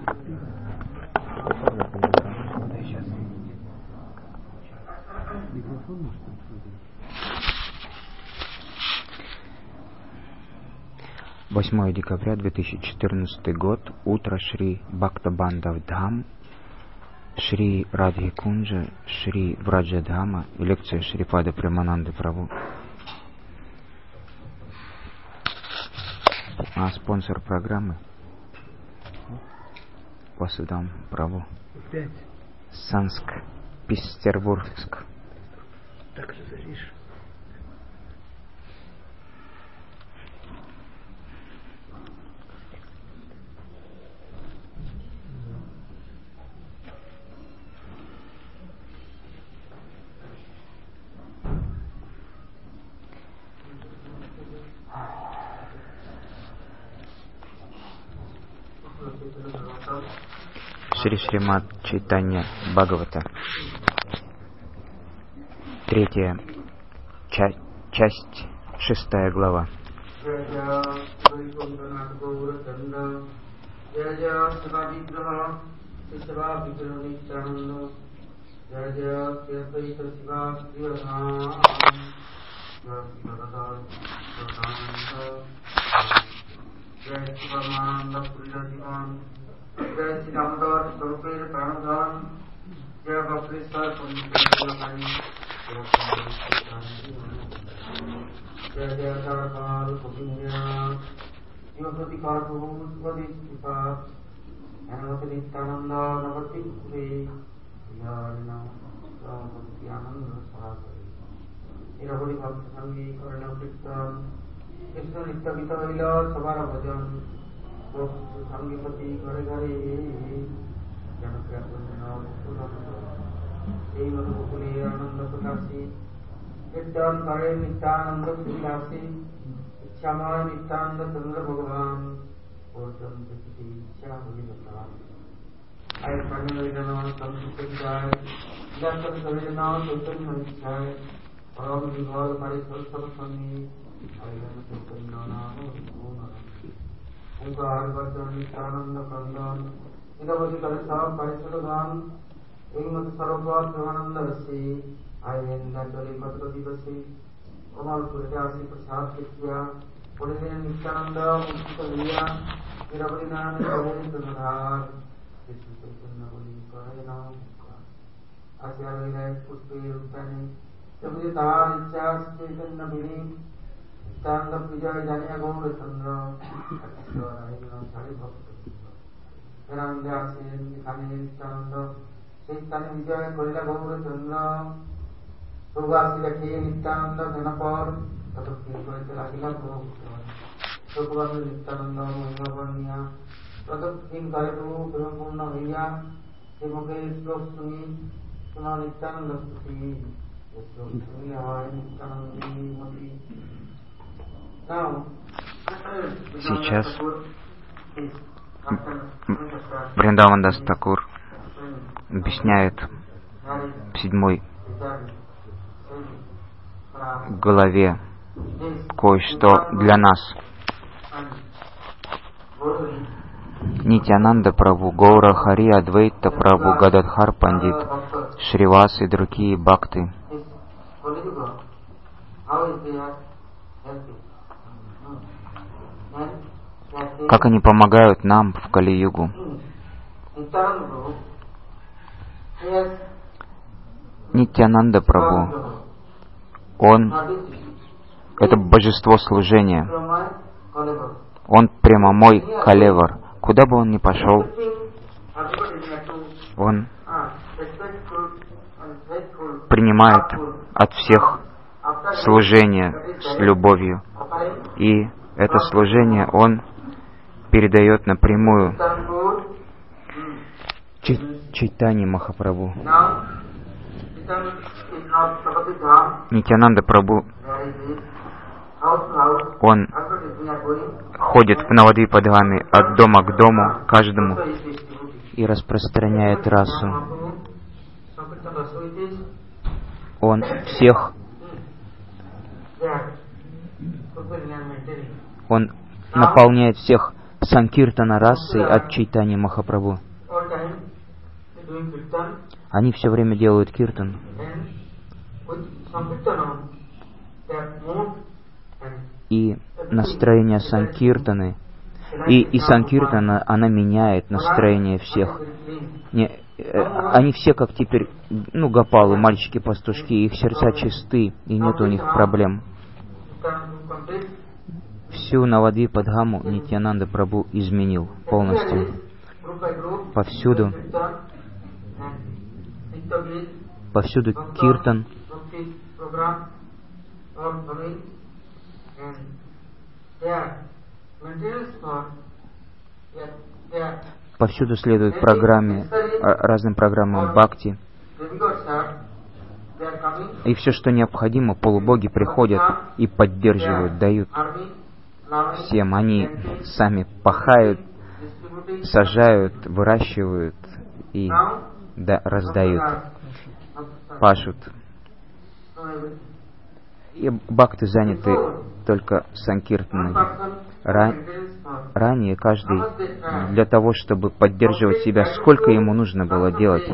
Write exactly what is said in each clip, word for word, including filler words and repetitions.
восьмое декабря две тысячи четырнадцатый год, утро, Шри Бхактабандав Дхам, Шри Радхи Кунджа, Шри Враджадхама, лекция Шрипада Премананды Прабху. А спонсор программы Васудам Прабху. Санск, Петербургск. Так же заришь. Шри Шримад Чайтанья Бхагавата. Третья ча- часть, шестая глава. जय श्री रामदास स्वरूपेर प्राणदान जय बप्रेश्वर पुण्यकानी जय जय सरकार गोविंदा योगति कातु स्वदि कृपा अनवति नित्यानंद नवति पुरे यारना स्वामी आनंद सागर निरवधि भक्त संगी कर्ण कीर्तन कृष्ण नित्य गीत लीला सवार भजन संगीपति घरे घरे जनकुले आनंद प्रकाशी कीर्तन करे नित्यानंद सुविलासी इच्छामय नित्यानंद चंद्र भगवान इच्छा होली भगवान आय प्राणी संस्कृत सवेजना चैतन्य इच्छाए परम विभल हरे सब संगी ओंकार वचन नित्यानंद कंदन निरवधि कलसा परिसरदान एमत सर्वपाद प्रेमानंद रसी आयेंद्र चली पत्र दिवसी कमल पुरजासी प्रसाद किया पुण्य नित्यानंद मुक्त लिया निरवधि नाम गोविंद सुधार कृष्ण चैतन्य बोली कहे नाम आशा विनय पुष्पे रूपानी जब तार इच्छा चैतन्य बिनी नित्यानंद विजय जानिया गौर चंद्र साढ़े भक्त नित्यानंद चैतन्य विजय करिला गौर चंद्र सुगासी लखी नित्यानंद जनपर लागिला सुगबंधु नित्यानंद महिमावर्णिया प्रदक्षिण करे प्रेमपूर्ण भैया श्रीमुखे श्लोक सुनी सुना नित्यानंद स्तुति श्लोक सुनी हमारे नित्यानंदी मती। Сейчас Вриндавандас Такур объясняет в седьмой главе кое-что для нас. Нитьянанда Прабху, Гаура Хари, Адвайта Прабху, Гададхар Пандит, Шривас и другие бхакты как они помогают нам в Кали-югу. Нитьянанда Прабху, он — это божество служения. Он прямомой Калевар. Куда бы он ни пошел, он принимает от всех служение с любовью. И это служение он передает напрямую Чайтаньи Махапрабху. Нитьянанда Прабху, он ходит в Навадвипадхаме от дома к дому, каждому, и распространяет расу. Он всех, он наполняет всех Санкиртана расы от Чайтаньи Махапрабху. Они все время делают киртан. И настроение Санкиртаны, и, и Санкиртана, она меняет настроение всех. Не, э, они все как теперь, ну, гопалы, мальчики-пастушки, их сердца чисты, и нет у них проблем. Всю Навадвипа-дхаму Нитьянанда Прабху изменил полностью. Повсюду, повсюду киртан, повсюду следует программе, разным программам бхакти. И все, что необходимо, полубоги приходят и поддерживают, дают всем. Они сами пахают, сажают, выращивают и да, раздают, пашут. И бхакты заняты только санкиртаной. Ран... Ранее каждый для того, чтобы поддерживать себя, сколько ему нужно было делать.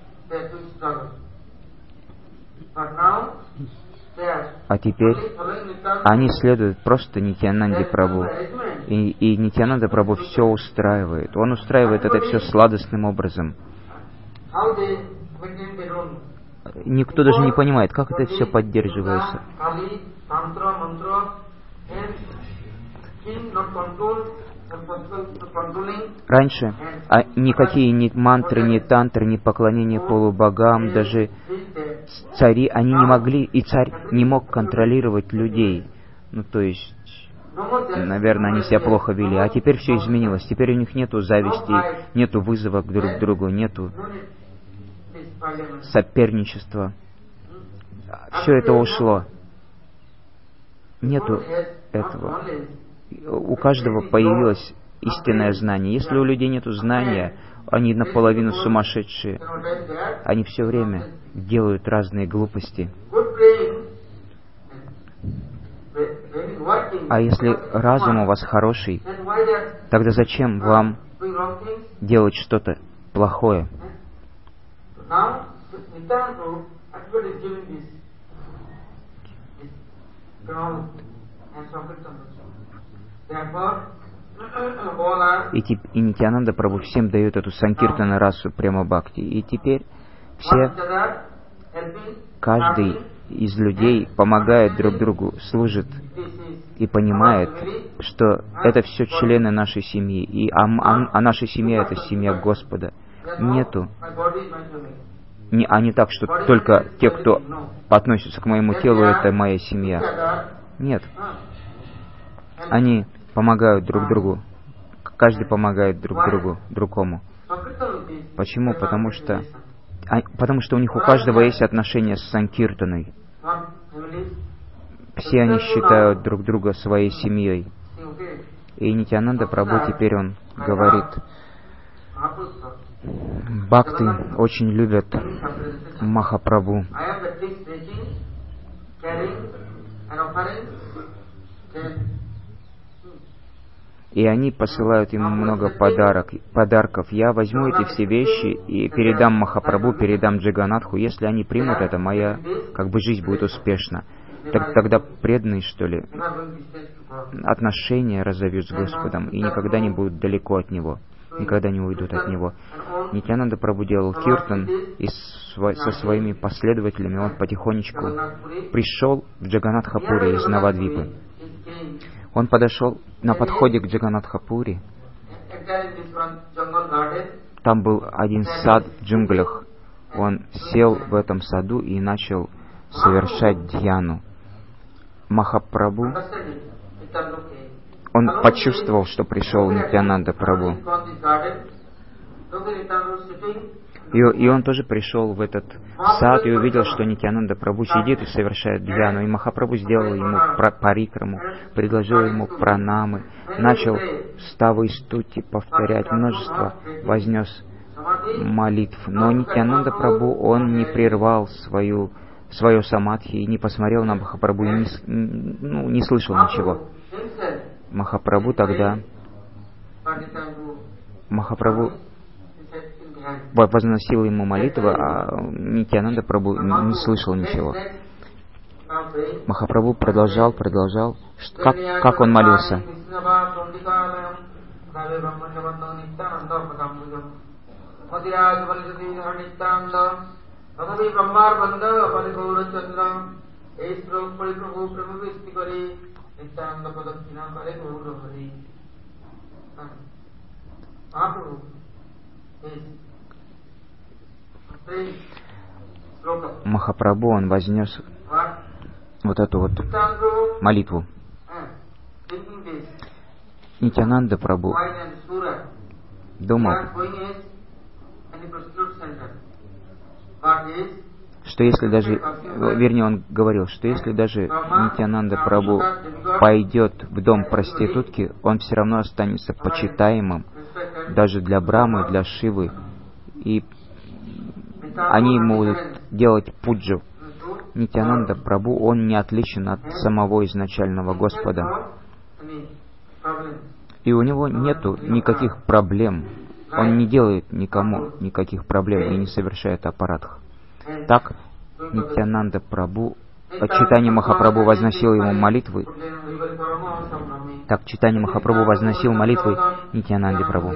А теперь они следуют просто Нитьянанде Прабху. И, и Нитьянанда Прабху все устраивает. Он устраивает это все сладостным образом. Никто даже не понимает, как это все поддерживается. Раньше а никакие ни мантры, ни тантры, ни поклонения полубогам, даже цари, они не могли, и царь не мог контролировать людей. Ну, то есть, наверное, они себя плохо вели. А теперь все изменилось. Теперь у них нету зависти, нету вызова к друг другу, нету соперничества. Все это ушло. Нету этого. У каждого появилось истинное знание. Если у людей нету знания, они наполовину сумасшедшие. Они все время делают разные глупости. А если разум у вас хороший, тогда зачем вам делать что-то плохое? И, и Нитьянанда Прабху всем дает эту санкиртана расу прямо бхакти. И теперь все, каждый из людей помогает друг другу, служит и понимает, что это все члены нашей семьи. И, а, а, а наша семья — это семья Господа. Нету. Не, а не так, что только те, кто относится к моему телу, это моя семья. Нет. Они помогают друг другу. Каждый помогает друг другу, другому. Почему? Потому что, а, потому что у них у каждого есть отношения с Санкиртаной. Все они считают друг друга своей семьей. И Нитьянанда Прабху теперь он говорит: бхакты очень любят Махапрабху. И они посылают ему много подарок, подарков. Я возьму эти все вещи и передам Махапрабху, передам Джаганатху. Если они примут это, моя как бы жизнь будет успешна. Так, тогда преданные, что ли, отношения разовьют с Господом и никогда не будут далеко от Него, никогда не уйдут от Него. Нитьянанда Прабху делал киртан, и со своими последователями он потихонечку пришел в Джаганатхапури из Навадвипы. Он подошел на подходе к Джаганатхапури. Там был один сад в джунглях. Он сел в этом саду и начал совершать дьяну. Махапрабху, он почувствовал, что пришел Нитьянанда Прабху. И, и он тоже пришел в этот сад и увидел, что Нитьянанда Прабху сидит и совершает дьяну. И Махапрабху сделал ему парикраму, предложил ему пранамы, начал ставы и стути повторять, множество вознес молитв. Но Нитьянанда Прабху, он не прервал свою, свое самадхи и не посмотрел на Махапрабху, и не, ну, не слышал ничего. Махапрабху тогда Махапрабху возносил ему молитву, а Нитьянанда Прабху не слышал ничего. Махапрабху продолжал, продолжал. Как, как он молился? Махапрабху, он вознес вот эту вот молитву. Нитьянанда Прабху думал, что если даже, вернее, он говорил, что если даже Нитьянанда Прабху пойдет в дом проститутки, он все равно останется почитаемым даже для Брамы, для Шивы, и они ему будут делать пуджу. Нитьянанда Прабху, он не отличен от самого изначального Господа. И у него нету никаких проблем. Он не делает никому никаких проблем и не совершает аппаратх. Так Нитьянанда Прабху, Чайтанья Махапрабху возносил ему молитвы. Так Чайтанья Махапрабху возносил молитвы Нитьянанде Прабху.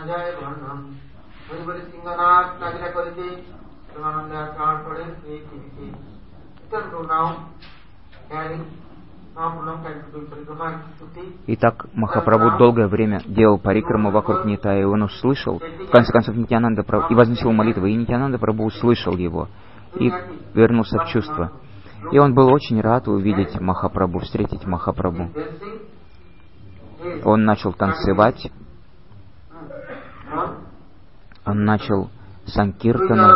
Итак, Махапрабху долгое время делал парикраму вокруг Нитая, и он услышал, в конце концов, Нитьянанда Прабху, и возносил молитвы, и Нитьянанда Прабху услышал его, и вернулся в чувство. И он был очень рад увидеть Махапрабху, встретить Махапрабху. Он начал танцевать, он начал санкиртану,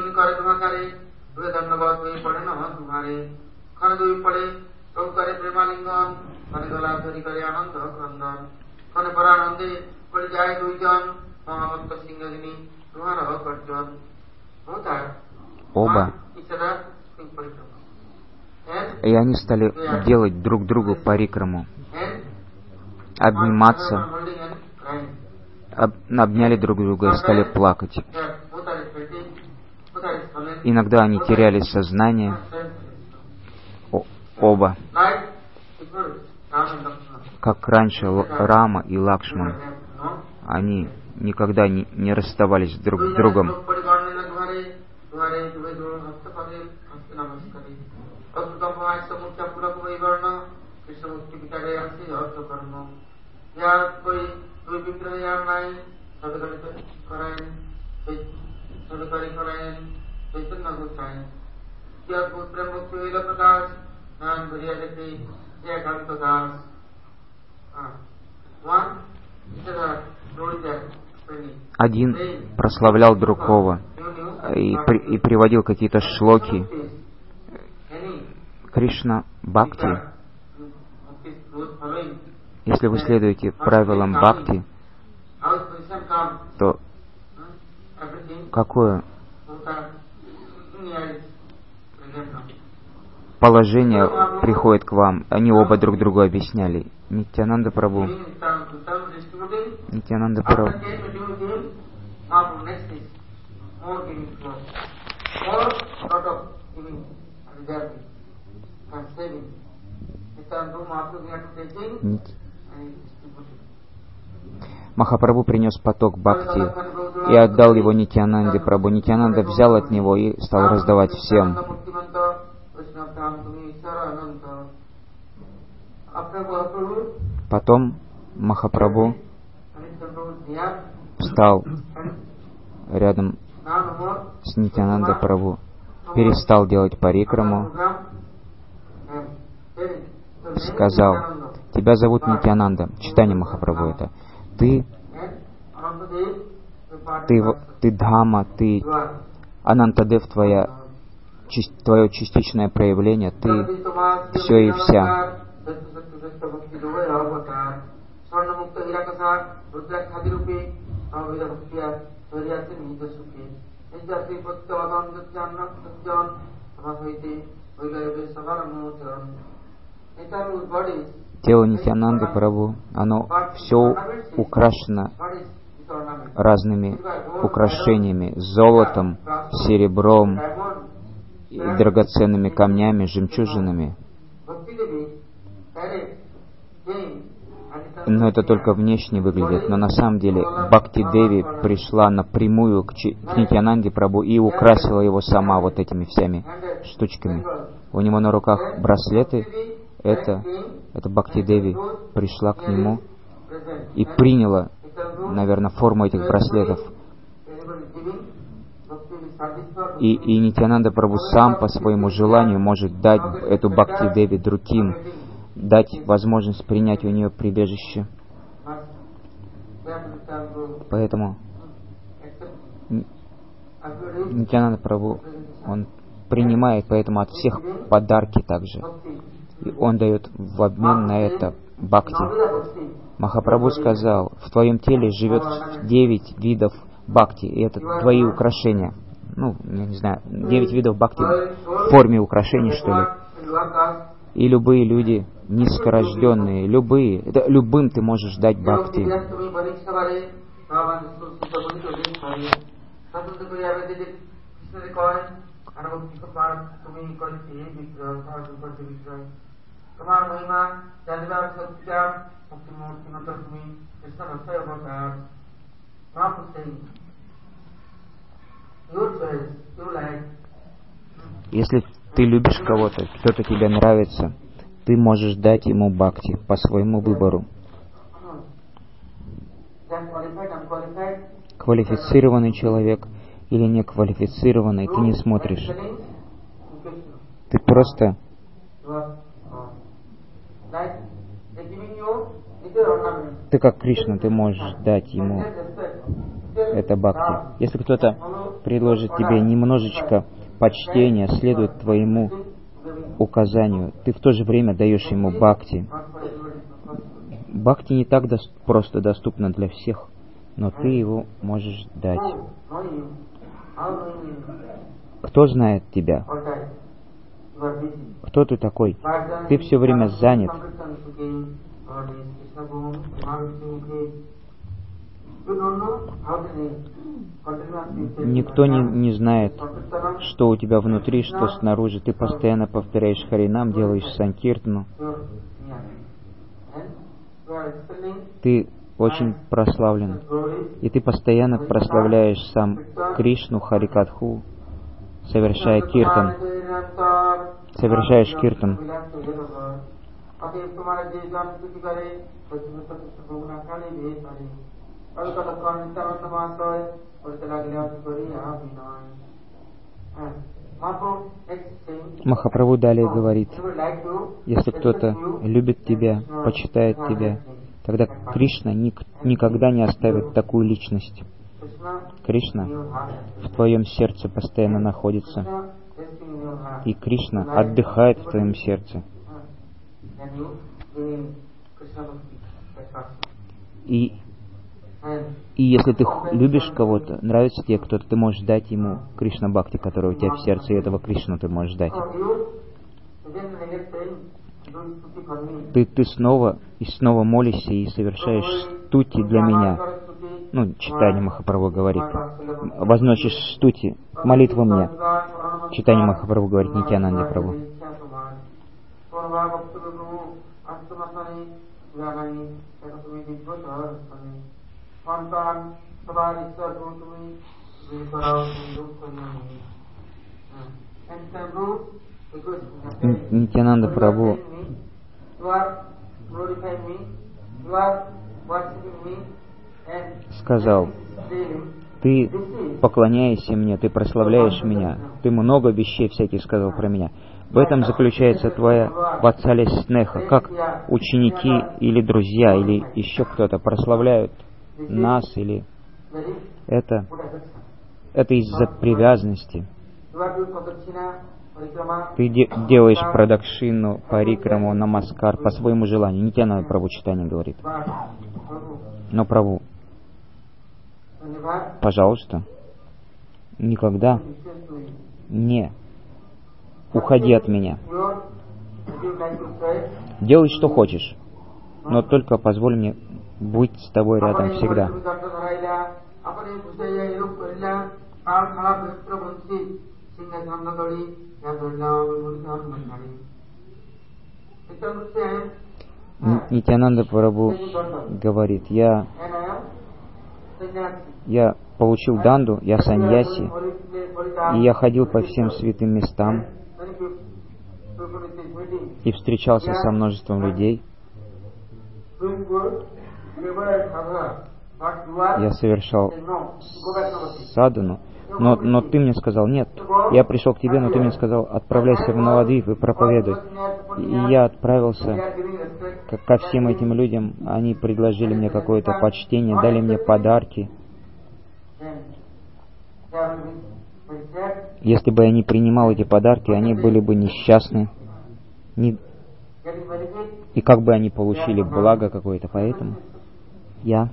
оба, и они стали делать друг другу парикраму, обниматься, об, обняли друг друга и стали плакать. Иногда они теряли сознание, о, оба, как раньше Рама и Лакшман. Они никогда не, не расставались друг с другом. Один прославлял другого и, при, и приводил какие-то шлоки. Кришна Бхакти, если вы следуете правилам Бхакти, то какое положение приходит к вам? Они оба друг другу объясняли. Нитьянанда Прабху, Нитьянанда Прабху, Махапрабху принес поток бхакти и отдал его Нитьянанде Прабху. Нитьянанда взял от него и стал раздавать всем. Потом Махапрабху встал рядом с Нитьянанда Прабху, перестал делать парикраму, сказал: тебя зовут Нитьянанда, Чайтанья Махапрабху это. Ты, ты, ты Дхама, ты Анантадев, твоя, твое частичное проявление, ты все и вся. Тело Нитьянанды Прабху, оно все украшено разными украшениями, золотом, серебром, и драгоценными камнями, жемчужинами. Но это только внешне выглядит. Но на самом деле Бхакти Деви пришла напрямую к, Чи- к Нитьянанде Прабху и украсила его сама вот этими всеми штучками. У него на руках браслеты. Это, это Бхакти Деви пришла к нему и приняла, наверное, форму этих браслетов. И, и Нитьянанда Прабху сам по своему желанию может дать эту Бхакти Деви другим, дать возможность принять у нее прибежище. Поэтому Нитьянанда Прабху, он принимает поэтому от всех подарки также. И он дает в обмен на это бхакти. Махапрабху сказал, в твоем теле живет девять видов бхакти, и это твои украшения. Ну, я не знаю, девять видов бхакти в форме украшений, что ли. И любые люди, низкорожденные, любые, это, любым ты можешь дать бхакти. Если ты любишь кого-то, кто-то тебе нравится, ты можешь дать ему бхакти по своему выбору. Квалифицированный человек или неквалифицированный, ты не смотришь. Ты просто ты как Кришна, ты можешь дать ему это бхакти. Если кто-то предложит тебе немножечко почтения, следует твоему указанию, ты в то же время даешь ему бхакти. Бхакти не так дос- просто доступно для всех, но ты его можешь дать. Кто знает тебя? Кто ты такой? Ты все время занят. Никто не, не знает, что у тебя внутри, что снаружи. Ты постоянно повторяешь Харинам, делаешь санкиртану. Ты очень прославлен. И ты постоянно прославляешь сам Кришну, Харикатху, совершая киртан. Совершаешь киртан. Махапрабху далее говорит, если кто-то любит тебя, почитает тебя, тогда Кришна ник- никогда не оставит такую личность. Кришна в твоем сердце постоянно находится, и Кришна отдыхает в твоем сердце. И, и если ты любишь кого-то, нравится тебе кто-то, ты можешь дать ему Кришна Бхакти, который у тебя в сердце, и этого Кришну ты можешь дать. Ты, ты снова и снова молишься и совершаешь стути для меня. Ну, читание Махапрабху говорит. Возносишь стути, молитву мне. Читание Махапрабху говорит Нитьянанде Прабху. Нитьянанда Прабху сказал, ты поклоняешься мне, ты прославляешь меня, ты много вещей всяких сказал про меня. В этом заключается твоя ватсалия снеха, как ученики или друзья, или еще кто-то прославляют нас, или это, это из-за привязанности. Ты де- делаешь прадакшину, парикраму, намаскар по своему желанию. Нитьянанда Прабху читание говорит. Но Прабху, пожалуйста, никогда не уходи от меня. Делай, что хочешь. но только позволь мне быть с тобой рядом всегда. Нитьянанда Прабху говорит, я, я получил данду, я саньяси, и я ходил по всем святым местам и встречался со множеством людей. Я совершал садхану, но, но ты мне сказал, нет, я пришел к тебе, но ты мне сказал, отправляйся в Навадвип и проповедуй. И я отправился ко, ко всем этим людям, они предложили мне какое-то почтение, дали мне подарки. Если бы я не принимал эти подарки, они были бы несчастны. Не... И как бы они получили благо какое-то, поэтому я,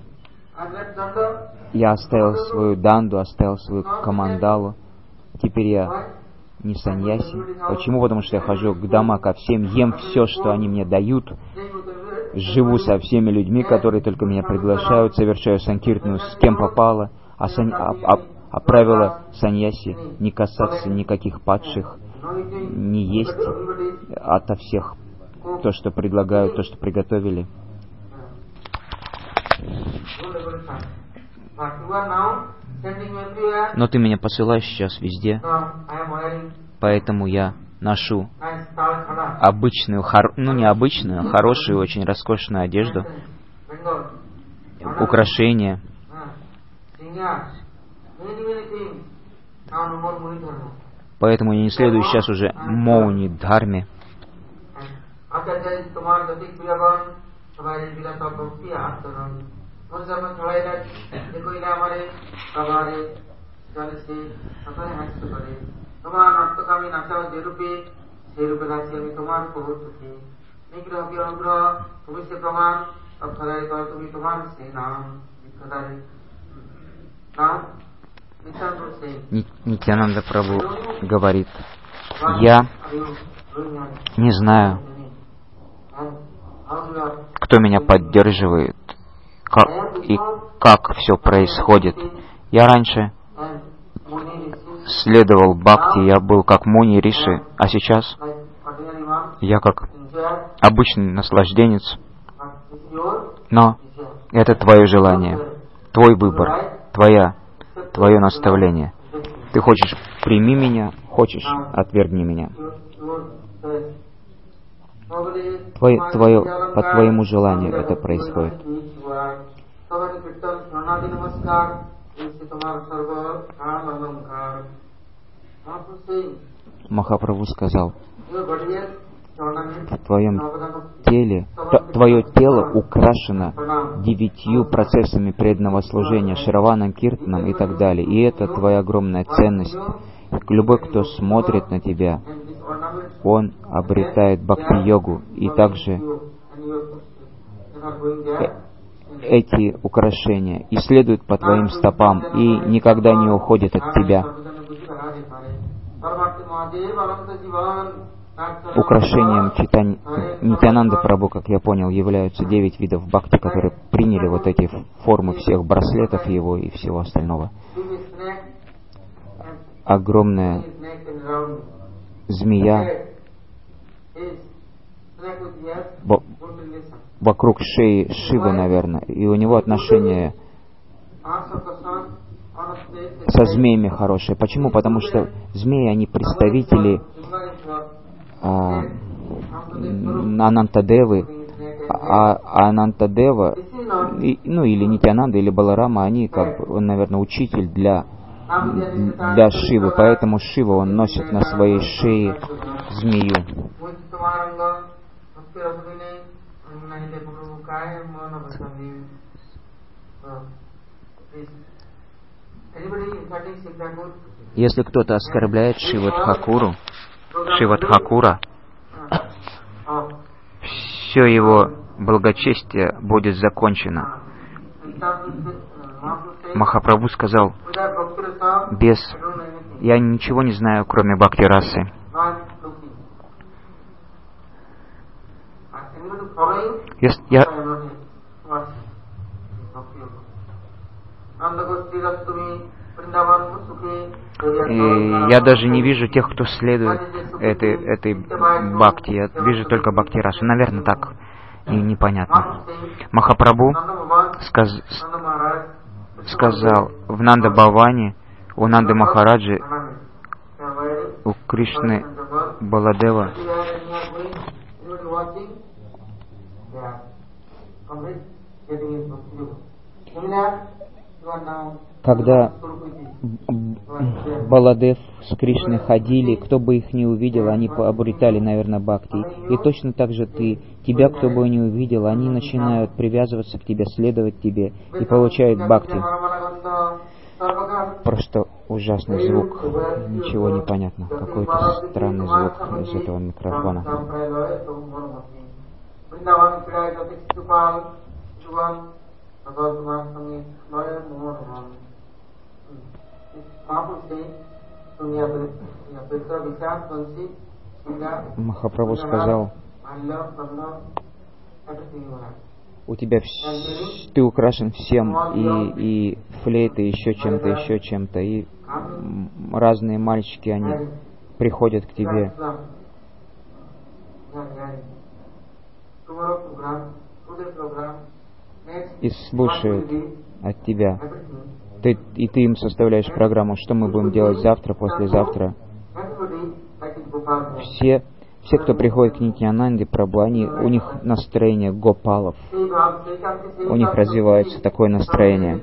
я оставил свою данду, оставил свою камандалу. Теперь я не саньяси. Почему? Потому что я хожу к дома ко всем, ем все, что они мне дают, живу со всеми людьми, которые только меня приглашают, совершаю санкиртану с кем попало, а, сан... а, а, а правило саньяси не касаться никаких падших, не есть ото всех то, что предлагают, то, что приготовили. Но ты меня посылаешь сейчас везде, поэтому я ношу обычную, хор... ну не обычную, а хорошую, очень роскошную одежду, украшения. Поэтому я не следую сейчас уже Мауни Дхарме. Нитьянанда Прабху говорит, я не знаю, кто меня поддерживает, как, и как все происходит. Я раньше следовал бхакти, я был как Муни Риши, а сейчас я как обычный наслажденец. Но это твое желание, твой выбор, твоя, твое наставление. Ты хочешь — прими меня, хочешь — отвергни меня. Твое, твое, по твоему желанию это происходит. Махапрабху сказал, в твоем теле, твое тело украшено девятью процессами преданного служения, Шраванам, Киртаном и так далее. И это твоя огромная ценность. Любой, кто смотрит на тебя, он обретает бхакти-йогу, и также эти украшения и следуют по твоим стопам и никогда не уходят от тебя. Украшением Читань... Нитьянанда Прабху, как я понял, являются девять видов бхакти, которые приняли вот эти формы всех браслетов его и всего остального. Огромная змея вокруг шеи Шивы, наверное, и у него отношения со змеями хорошие. Почему? Потому что змеи, они представители а, Анантадевы, а Анантадева, и, ну или Нитьянанда, или Баларама, они, как бы, он, наверное, учитель для, для Шивы, поэтому Шива, он носит на своей шее змею. Если кто-то оскорбляет Шивадхакуру, Шивадхакура, все его благочестие будет закончено. Махапрабху сказал, без я ничего не знаю, кроме бхакти-расы. Если я... И я даже не вижу тех, кто следует этой, этой бхакти. Я вижу только бхакти расу. Наверное, так и непонятно. Махапрабху сказ... сказал в Нанда Бхаване, у Нанды Махараджи, у Кришны Баладева, когда Баладев с Кришной ходили, кто бы их не увидел, они обретали, наверное, бхакти. И точно так же ты, тебя кто бы не увидел, они начинают привязываться к тебе, следовать тебе и получают бхакти. Просто ужасный звук, ничего не понятно, какой-то странный звук из этого микрофона. Махапрабху сказал, у тебя вс... ты украшен всем, и, и флейты, еще чем-то, еще чем-то, и разные мальчики, они приходят к тебе. И слушают от тебя. Ты, и ты им составляешь программу, что мы будем делать завтра, послезавтра. Все, все, кто приходит к Нитьянанде Прабху, они, у них настроение гопалов. У них развивается такое настроение.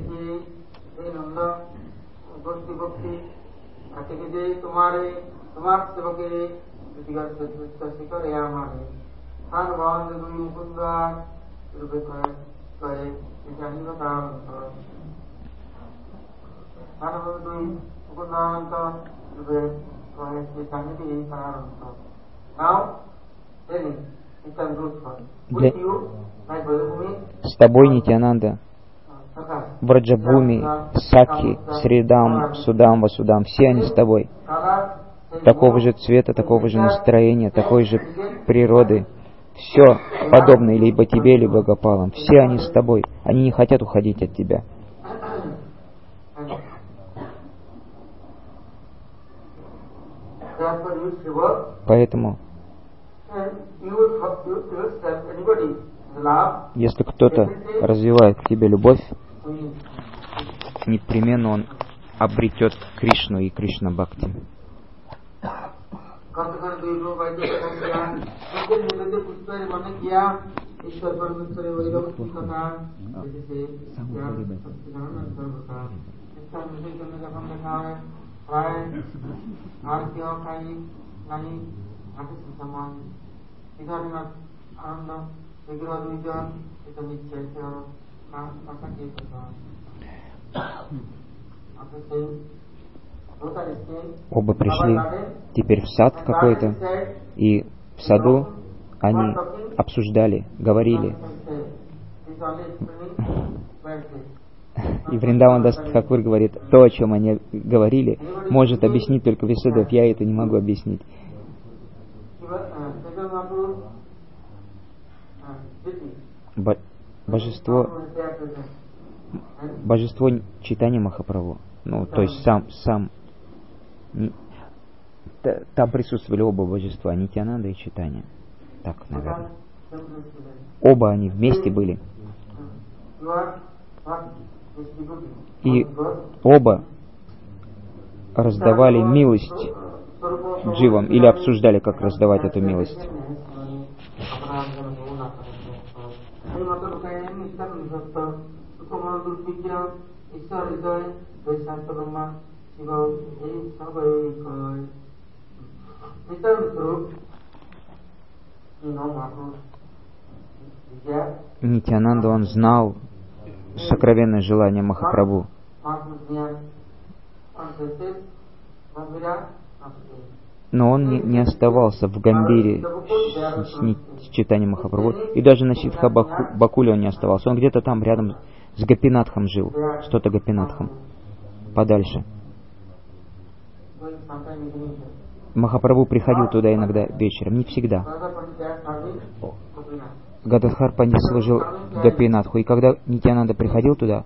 Для... С тобой, Нитьянанда, Враджабхуми, Сакхи, Сридам, Судам, Васудам, все они с тобой. Такого же цвета, такого же настроения, такой же природы. Все подобное либо тебе, либо Гопалам. Все они с тобой. Они не хотят уходить от тебя. Поэтому, если кто-то развивает к тебе любовь, непременно он обретет Кришну и Кришна Бхакти. Оба пришли теперь в сад какой-то, и в саду они обсуждали, говорили. И Вриндаван Дас Тхакур говорит, то, о чем они говорили, может объяснить только Висудев, я это не могу объяснить. Бо- божество, божество Чайтанья Махапрабху, ну, то есть сам, сам, там присутствовали оба божества, Нитьянанда и Чайтанья. Так, наверное. Оба они вместе были. И оба раздавали милость дживам, или обсуждали, как раздавать эту милость. Нитьянанда, он знал сокровенное желание Махапрабху. Но он не, не оставался в Гамбире с, с, с Чайтаньей Махапрабху. И даже на Сиддха Баку, Бакуле он не оставался. Он где-то там рядом с Гопинатхом жил. Что-то Гопинатхом. Подальше. Махапрабху приходил туда иногда вечером. Не всегда. Гададхар Пандит служил Гопинатху, и когда Нитьянанда приходил туда,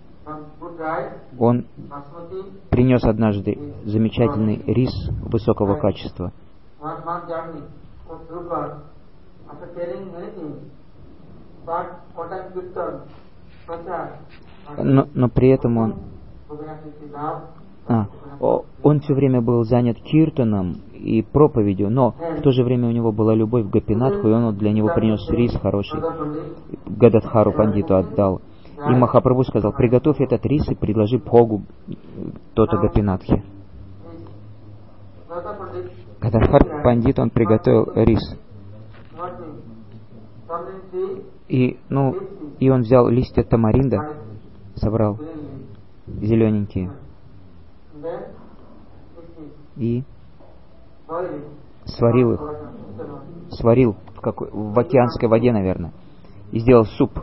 он принес однажды замечательный рис высокого качества. Но, но при этом он, а, он все время был занят киртаном и проповедью, но в то же время у него была любовь к Гопинатху, и он для него принес рис хороший, Гададхару Пандиту отдал. И Махапрабху сказал: приготовь этот рис и предложи Богу то-то Гопинатхе. Гададхар Пандит, он приготовил рис. И, ну, и он взял листья тамаринда, собрал зелененькие, и сварил их, сварил в, какой, в океанской воде, наверное, и сделал суп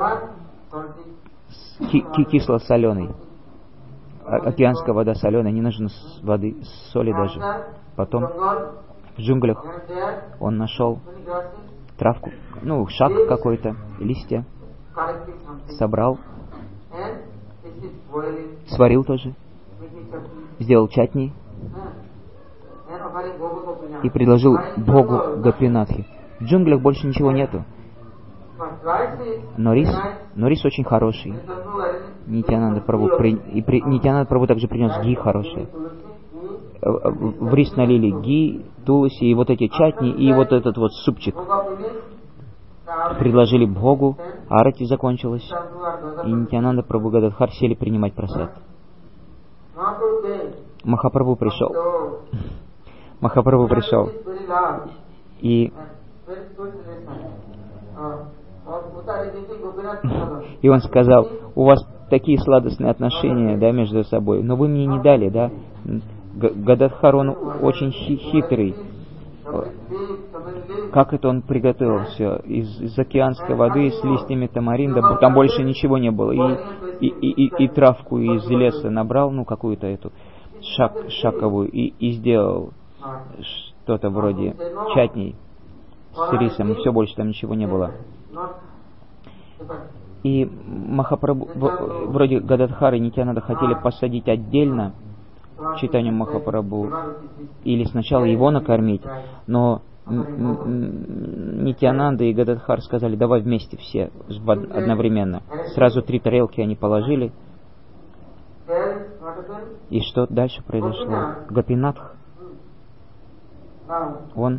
ки- кисло-соленый. Океанская вода соленая, не нужно воды, соли даже. Потом в джунглях он нашел травку, ну, шаг какой-то, листья, собрал, сварил тоже, сделал чатни и предложил Богу Гопинатхе. В джунглях больше ничего нету, но рис, но рис очень хороший. Нитьянанда Прабху, при, и при, Нитьянанда Прабху также принес ги хороший. В рис налили ги, туласи, и вот эти чатни, и вот этот вот супчик. Предложили Богу, арати закончилась, и Нитьянанда Прабху, Гададхар сели принимать прасад. Махапрабху пришел. Махапрабху пришел. И, и он сказал: у вас такие сладостные отношения, да, между собой, но вы мне не дали, да. Гададхар, он очень хитрый. Как это он приготовил все? Из, из океанской воды с листьями тамаринда, там больше ничего не было. И, и, и, и, и травку из леса набрал, ну, какую-то эту шак, шаковую, и, и сделал что-то вроде чатней с рисом, и все, больше там ничего не было. И Махапрабху, вроде Гададхар и Нитьянанда хотели посадить отдельно Чайтанью Махапрабху, или сначала его накормить, но Нитьянанда и Гададхар сказали: давай вместе все, одновременно. Сразу три тарелки они положили. И что дальше произошло? Гопинатх, он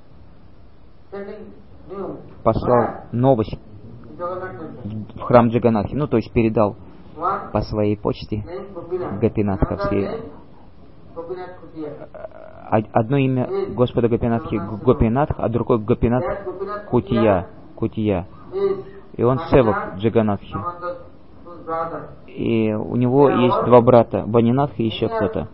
послал новость в храм Джаганатхи, ну, то есть передал по своей почте Гопинатховские. Одно имя Господа Гопинатхи Гопинатх, а другое Гопинатх Кутия, Кутия. И он севак Джаганатхи. И у него есть два брата, Банинатх и еще кто-то.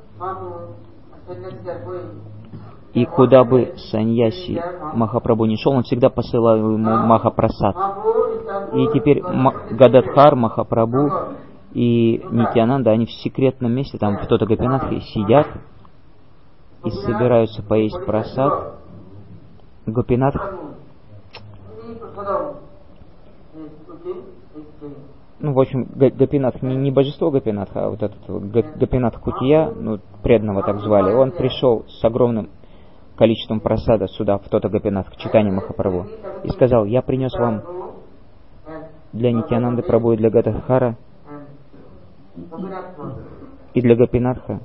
И куда бы саньяси Махапрабху не шел, он всегда посылал ему Махапрасад. И теперь Гададхар, Махапрабху и Нитьянанда, они в секретном месте, там кто-то Гопинатхи, сидят и собираются поесть прасад. Гопинатх, ну, в общем, Гопинатх, не, не божество Гопинатха, а вот этот Гопинатх Кутия, ну, преданного так звали, он пришел с огромным количеством прасада сюда, в тот Гопинатх, к Чайтанье Махапрабху, и сказал: я принес вам для Нитьянанды Прабху и для Гададхара и для Гопинатха.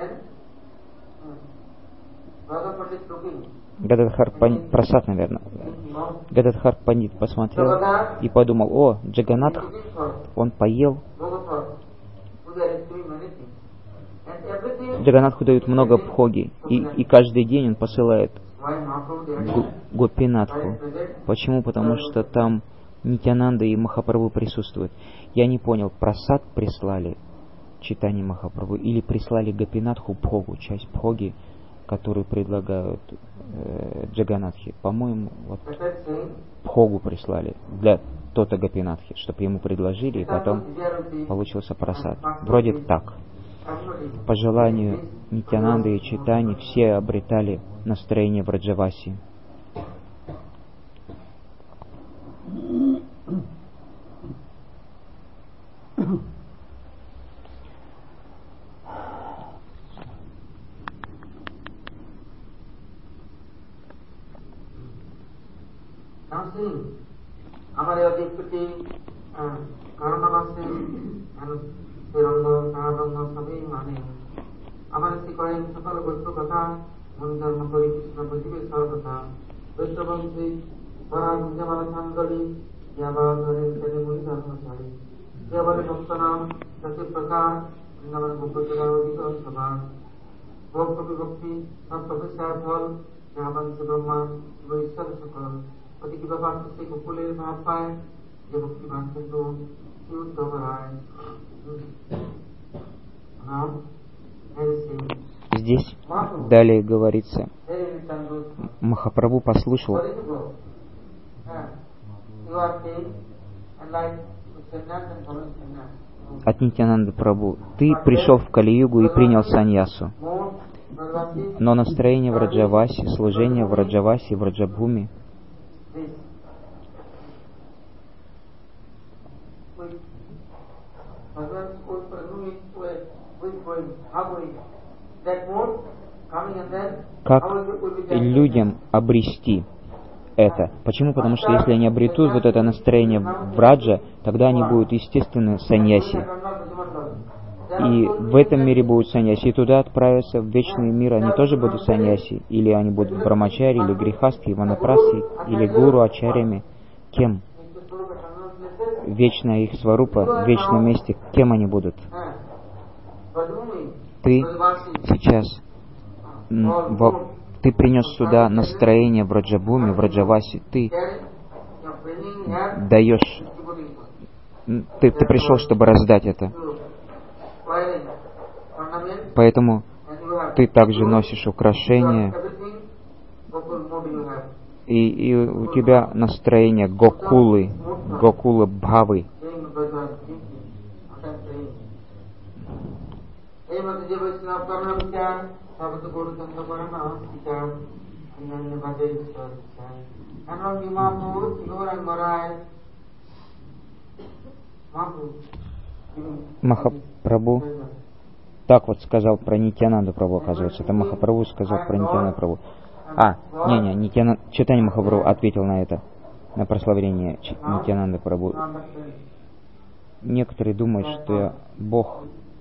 Гададхар Пандит, прасад, наверное. Гададхар Пандит посмотрел и подумал: о, Джаганатх, он поел. Джаганатху дают много бхоги, и, и каждый день он посылает Гопинатху. Почему? Потому что там Нитьянанда и Махапрабху присутствуют. Я не понял, прасад прислали Чайтанье Махапрабху или прислали Гопинатху бхогу, часть бхоги, которую предлагают э, Джаганатхи. По-моему, вот бхогу прислали для то-то Гопинатхи, чтобы ему предложили, и потом получился прасад. Вроде так. По желанию Нитьянанды и Чайтаньи все обретали настроение Враджаваси. हमारे अधिपति कर्णवासी तिरंग सारंग सभी माने हमारे सिखाए सकल वस्तु कथा मुनि धर्म करी कृष्ण बुझिबे सर्वथा वैष्णवंशी पराग जमन सांगली यावाधरे तेरे मुनि धर्म छाड़ी केवल भक्त नाम सत्य प्रकार नमन भूपतिरा अधिक समान भोग विभक्ति सब तपस्या फल यावंश ब्रह्मा शिव ईश्वर सकल पति की बाबा से गोकुले भाव पाए ये भक्ति भाषण तो क्यों दोहराए। Здесь далее говорится, Махапрабху послушал от Нитьянанды Прабху: ты пришел в Кали-югу и принял саньясу, но настроение в Раджавасе, служение в Раджавасе, в Раджабхуми как людям обрести это? Почему? Потому что если они обретут вот это настроение в раджа, тогда они будут естественно саньяси. И в этом мире будут саньяси, и туда отправятся в вечный мир, они тоже будут саньяси. Или они будут брамачари, или грихасти, ванапраси, или гуру, ачарями. Кем? Вечная их сварупа, в вечном месте, кем они будут? Ты сейчас, в, ты принес сюда настроение в Раджабхуме, в Раджавасе, ты даешь, ты, ты пришел, чтобы раздать это. Поэтому ты также носишь украшения, и, и у тебя настроение Гокулы, Гокула Бхавы. Махапрабху так вот сказал про Нитьянанду Прабху, оказывается. Это Махапрабху сказал про Нитьянанду Прабху. А, не-не, Нитьяна... Чайтанья Махапрабху ответил на это, на прославление Нитьянанды Прабху. Некоторые думают, что Бог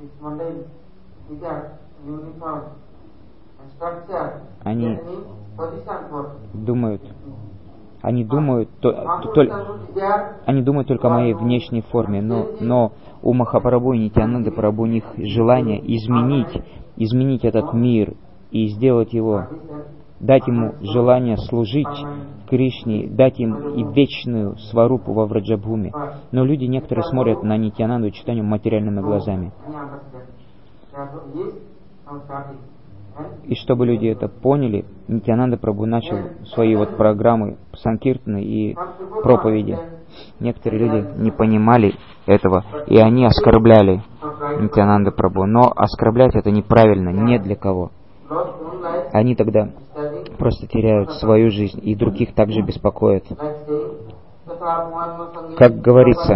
они думают, они думают, то, то, они думают только о моей внешней форме, но, но у Махапрабху и Нитьянанды Прабху у них желание изменить, изменить этот мир и сделать его, дать ему желание служить Кришне, дать им и вечную сварупу во Враджабхуме. Но люди некоторые смотрят на Нитьянанду и Чайтанью материальными глазами. И чтобы люди это поняли, Нитьянанда Прабху начал свои вот программы Санкиртаны и проповеди. Некоторые люди не понимали этого, и они оскорбляли Нитьянанда Прабху. Но оскорблять это неправильно, не для кого. Они тогда просто теряют свою жизнь, и других также беспокоят. Как говорится,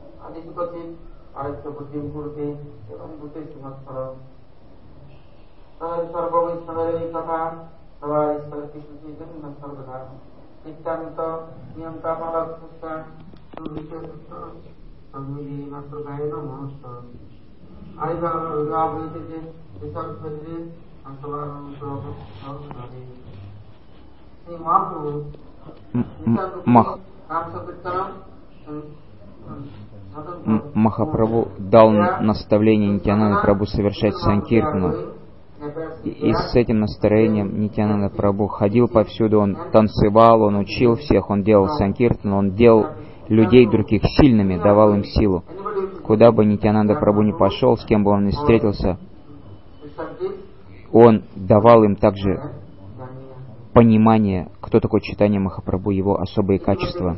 Мах... Махапрабху дал наставление Нитьянанде Прабху совершать санкиртану. И с этим настроением Нитьянанда Прабху ходил повсюду, он танцевал, он учил всех, он делал санкиртану, он делал людей других сильными, давал им силу. Куда бы Нитьянанда Прабху ни пошел, с кем бы он ни встретился, он давал им также понимание, кто такой Чайтанья Махапрабху, его особые качества.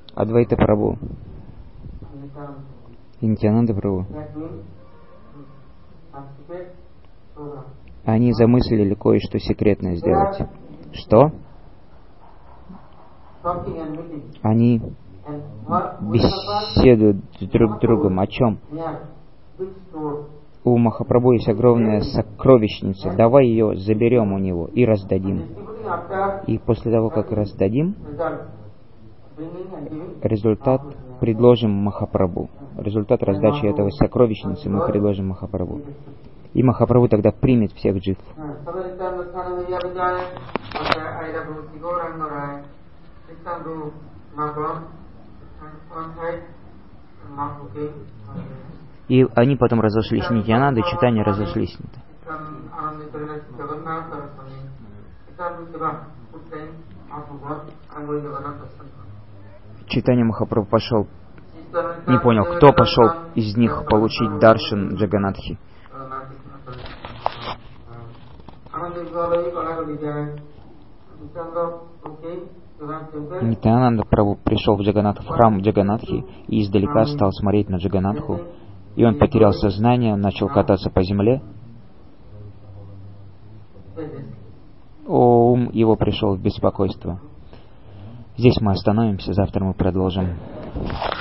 Адвайта Прабху и Нитьянанда Прабху, они замыслили кое-что секретное сделать. Что? Они беседуют друг с другом. О чем? У Махапрабху есть огромная сокровищница. Давай ее заберем у него и раздадим. И после того, как раздадим, результат предложим Махапрабху. Результат раздачи этого сокровищницы мы предложим Махапрабху. И Махапрабху тогда примет всех джив. И они потом разошлись. Нитьянанда и Чайтанья разошлись. Чайтанья Махапрабху пошел, не понял, кто пошел из них получить даршан Джаганатхи. Нитьянанда Прабху пришел в Джаганатх, в храм Джаганатхи и издалека стал смотреть на Джаганатху. И он потерял сознание, начал кататься по земле. Ум его пришел в беспокойство. Здесь мы остановимся, завтра мы продолжим.